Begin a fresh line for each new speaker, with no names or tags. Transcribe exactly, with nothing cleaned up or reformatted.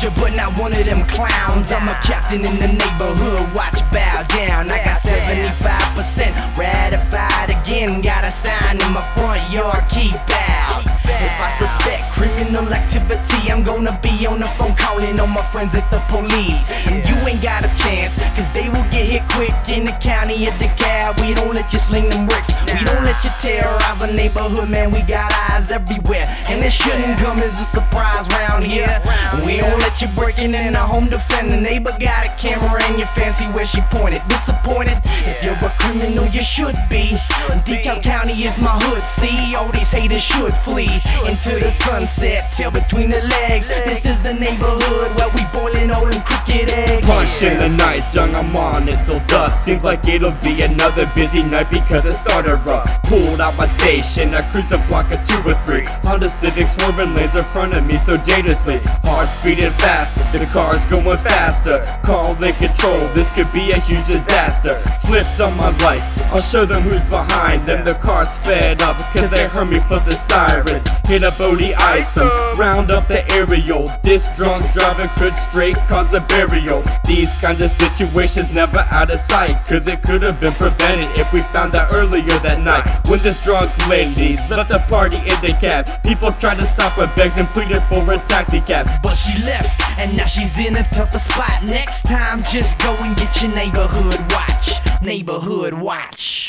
soldier, but not one of them clowns. I'm a captain in the neighborhood, watch bow down. I got seventy-five percent ratified again. Got a sign in my front yard, keep out. If I suspect criminal activity, I'm gonna be on the phone calling on my friends at the police. And you ain't got a chance, cause they will get hit quick in the county of DeKalb. We don't let you sling them bricks, we don't let you terrorize a neighborhood, man. We got eyes everywhere, and it shouldn't come as a surprise round here. We don't let you break in in a home defend. The neighbor got a camera in your fancy where she pointed. Disappointed? If you're a criminal, you should be. DeKalb County is my hood, see? All these haters should flee into the sunset, tail between the legs. This is the neighborhood where we boiling all them crooked eggs.
Punch in the night, young, I'm on it till dusk. Seems like it'll be another busy night because it started rough. Pulled out my station, I cruised a block of two or three Honda Civics swerving lanes in front of me so dangerously. Heart speeding fast, the car's going faster. Calling control, this could be a huge disaster. Flipped on my lights, I'll show them who's behind them. The car sped up cause they heard me flip the sirens. Hit up O D Isom, round up the aerial. This drunk driving could straight cause a burial. These kinds of situations never out of sight, cause it could have been prevented if we found out earlier that night. When this drunk lady left the party in the cab, people tried to stop her, begged and pleaded for a taxi cab,
but she left, and now she's in a tougher spot. Next time, just go and get your neighborhood watch. Neighborhood watch.